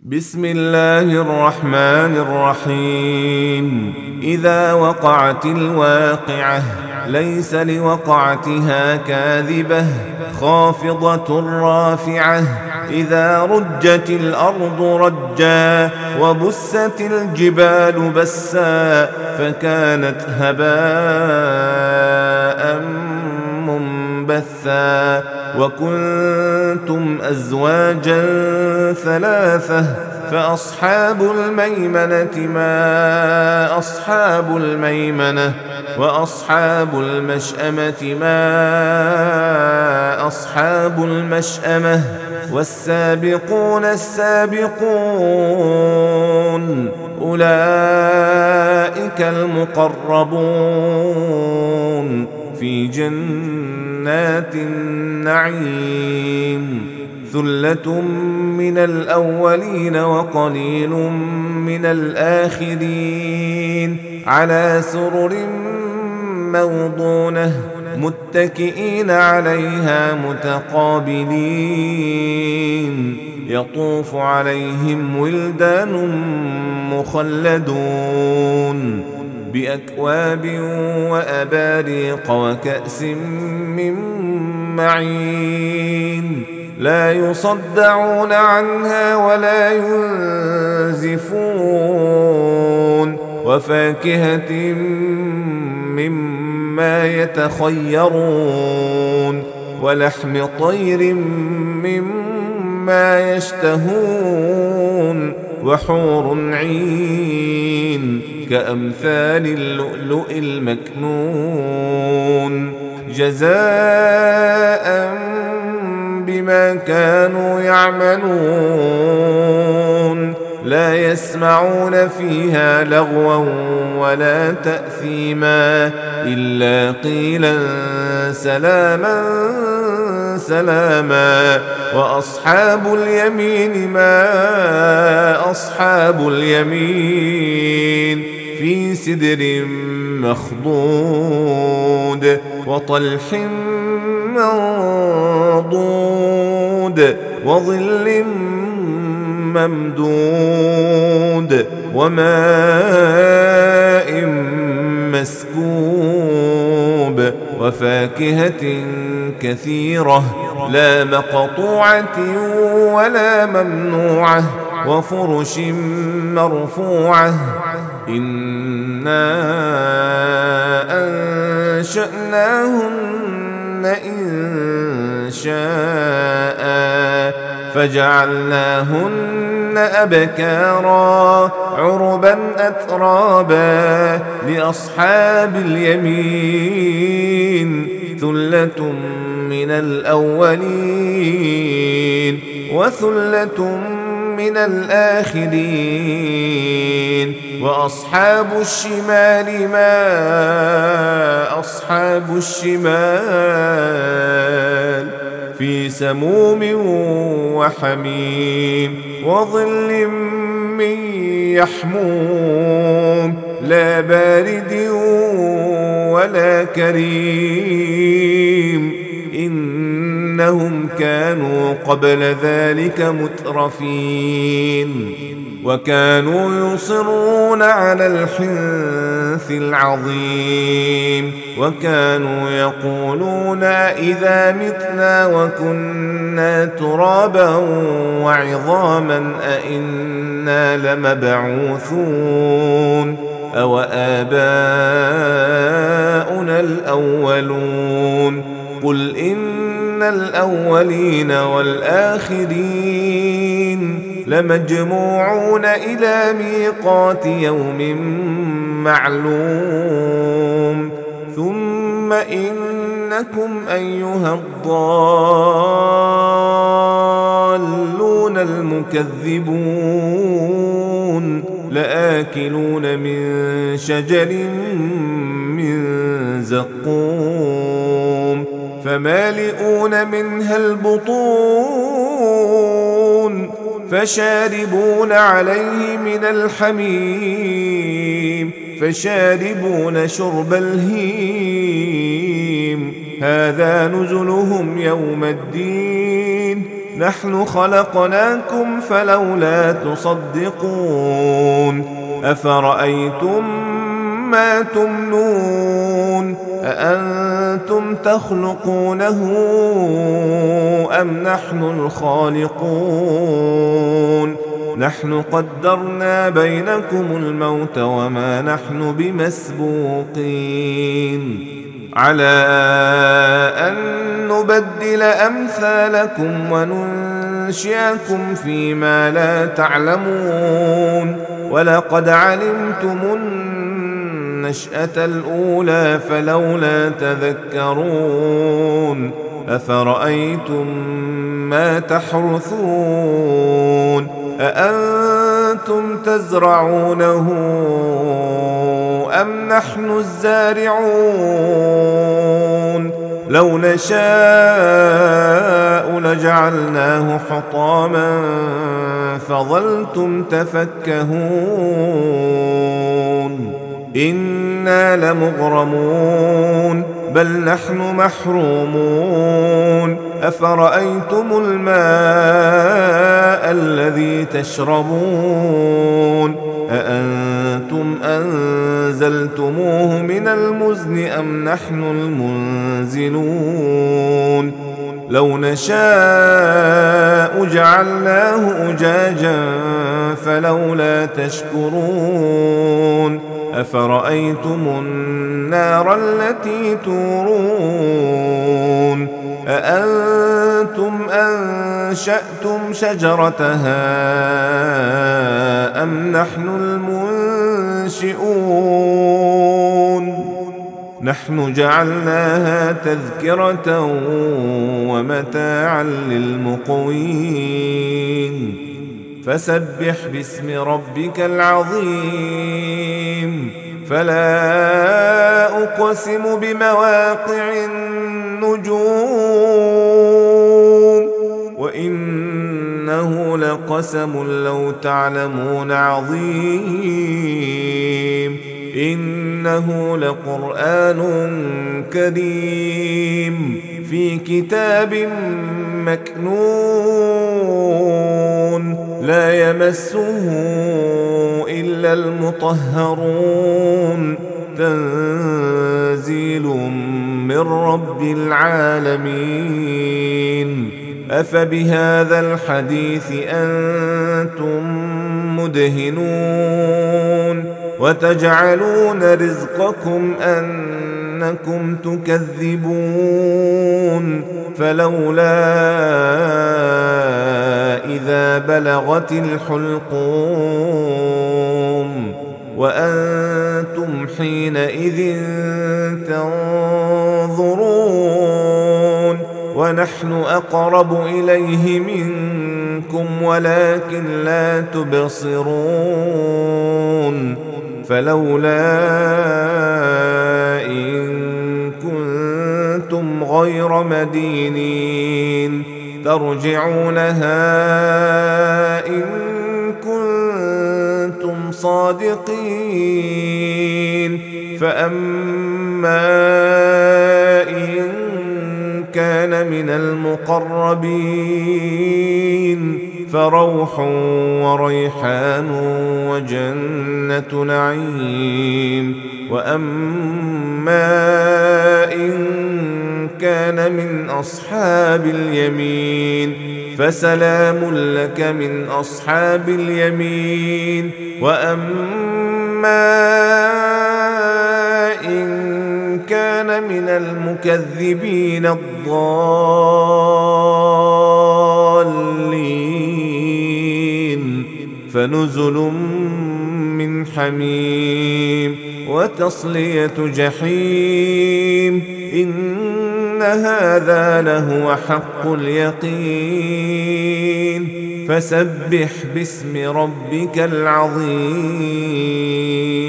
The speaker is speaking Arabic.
بسم الله الرحمن الرحيم. إذا وقعت الواقعة ليس لوقعتها كاذبة خافضة رافعة. إذا رجت الأرض رجا وبست الجبال بسا فكانت هباء منبثا. وكنتم أزواجا ثلاثة فأصحاب الميمنة ما أصحاب الميمنة وأصحاب المشأمة ما أصحاب المشأمة. والسابقون السابقون أولئك المقربون في جنات النعيم. ثلة من الأولين وقليل من الآخرين على سرر موضونة متكئين عليها متقابلين. يطوف عليهم ولدان مخلدون بأكواب وأباريق وكأس من معين لا يصدعون عنها ولا ينزفون. وفاكهة مما يتخيرون ولحم طير مما يشتهون. وحور عين كأمثال اللؤلؤ المكنون جزاء بما كانوا يعملون. لا يسمعون فيها لغوا ولا تأثيما إلا قيلا سلاما سلاما. وأصحاب اليمين ما أصحاب اليمين في سدر مخضود وطلح منضود وظل ممدود وماء مسكوب. وفاكهة كثيرة لا مقطوعة ولا ممنوعة. وفرش مرفوعة. إنا أنشأناهن إن شاء فجعلناهن أبكارا عربا أترابا لأصحاب اليمين. ثلة من الأولين وثلة من الآخرين. وأصحاب الشمال ما أصحاب الشمال في سموم وحميم وظل من يحموم لا بارد ولا كريم. إنهم كانوا قبل ذلك مترفين وكانوا يصرون على الحنث العظيم. وكانوا يقولون إذا متنا وكنا ترابا وعظاما أئنا لمبعوثون أو آباؤنا الأولون. قل إن الأولين والآخرين لمجموعون إلى ميقات يوم معلوم. ثم إنكم أيها الضالون المكذبون لآكلون من شجر من زقوم فمالئون منها البطون فشاربون عليه من الحميم فشاربون شرب الهيم. هذا نزلهم يوم الدين نحن خلقناكم فلولا تصدقون أفرأيتم ما تمنون أأنتم تخلقونه أم نحن الخالقون نحن قدرنا بينكم الموت وما نحن بمسبوقين على أن نبدل أمثالكم وننشئكم فيما لا تعلمون ولقد علمتم النشأة الأولى فلولا تذكرون أفرأيتم ما تحرثون أأنتم تزرعونه أم نحن الزارعون لو نشاء لجعلناه حطاما فظلتم تفكهون إنا لمغرمون بل نحن محرومون أفرأيتم الماء الذي تشربون أأنتم أنزلتموه من المزن أم نحن المنزلون لو نشاء جعلناه أجاجا فلولا تشكرون أفرأيتم النار التي تورون أأنتم أنشأتم شجرتها أم نحن المنشئون نحن جعلناها تذكرة ومتاعا للمقوين فسبح باسم ربك العظيم فلا أقسم بمواقع النجوم وإنه لقسم لو تعلمون عظيم إنه لقرآن كريم في كتاب مكنون لا يمسه إلا المطهرون تنزيل من رب العالمين أفبهذا الحديث أنتم مدهنون وتجعلون رزقكم أنكم تكذبون فلولا إذا بلغت الحلقوم وأنتم حينئذ تنظرون ونحن أقرب إليه منكم ولكن لا تبصرون فلولا إن كنتم غير مدينين ترجعونها إن كنتم صادقين فأما إن كان من المقربين فروح وريحان وجنة نعيم وأما إن كان من أصحاب اليمين فسلام لك من أصحاب اليمين وأما إن كان من المكذبين الضالين فنزل من حميم وتصلية جحيم إن هذا لهو حق اليقين فسبح باسم ربك العظيم